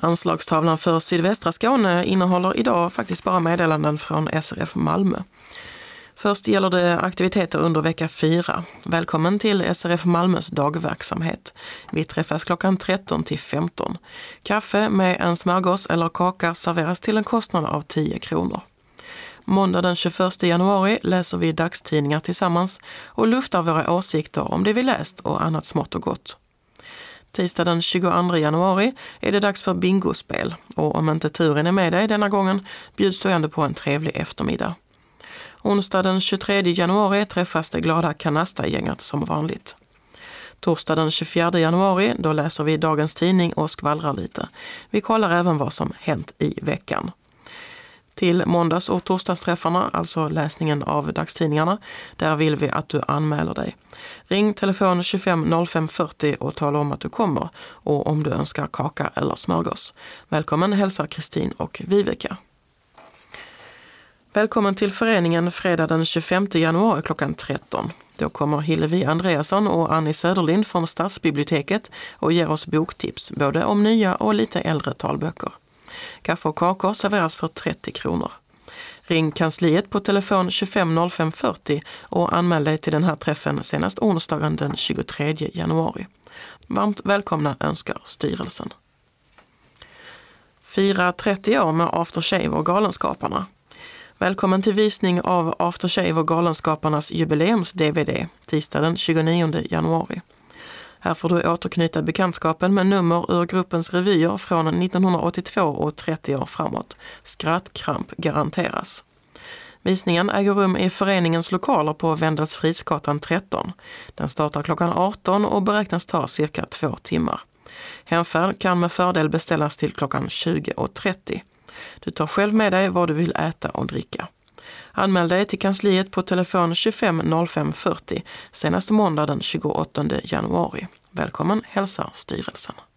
Anslagstavlan för sydvästra Skåne innehåller idag faktiskt bara meddelanden från SRF Malmö. Först gäller det aktiviteter under vecka 4. Välkommen till SRF Malmös dagverksamhet. Vi träffas klockan 13 till 15. Kaffe med en smörgås eller kaka serveras till en kostnad av 10 kronor. Måndag den 21 januari läser vi dagstidningar tillsammans och luftar våra åsikter om det vi läst och annat smått och gott. Tisdag den 22 januari är det dags för bingospel och om inte turen är med dig denna gången bjuds du ändå på en trevlig eftermiddag. Onsdag den 23 januari träffas det glada Kanasta-gänget som vanligt. Torsdag den 24 januari då läser vi dagens tidning och skvallrar lite. Vi kollar även vad som hänt i veckan. Till måndags- och torsdagsträffarna, alltså läsningen av dagstidningarna, där vill vi att du anmäler dig. Ring telefon 25 05 40 och tala om att du kommer och om du önskar kaka eller smörgås. Välkommen hälsar Kristin och Viveka. Välkommen till föreningen fredag den 25 januari klockan 13. Då kommer Hillevi Andreasson och Annie Söderlind från Stadsbiblioteket och ger oss boktips, både om nya och lite äldre talböcker. Kaffe och kakor serveras för 30 kronor. Ring kansliet på telefon 25 05 40 och anmäl dig till den här träffen senast onsdagen den 23 januari. Varmt välkomna önskar styrelsen. Fira 30 år med Aftershave och Galenskaparna. Välkommen till visning av Aftershave och Galenskaparnas jubileums-DVD tisdag den 29 januari. Här får du återknyta bekantskapen med nummer ur gruppens revyer från 1982 och 30 år framåt. Skrattkramp garanteras. Visningen äger rum i föreningens lokaler på Wendelsfridsgatan 13. Den startar klockan 18 och beräknas ta cirka 2 timmar. Hemfärd kan med fördel beställas till klockan 20:30. Du tar själv med dig vad du vill äta och dricka. Anmäl dig till kansliet på telefon 25 05 40 senast måndag den 28 januari. Välkommen hälsar styrelsen.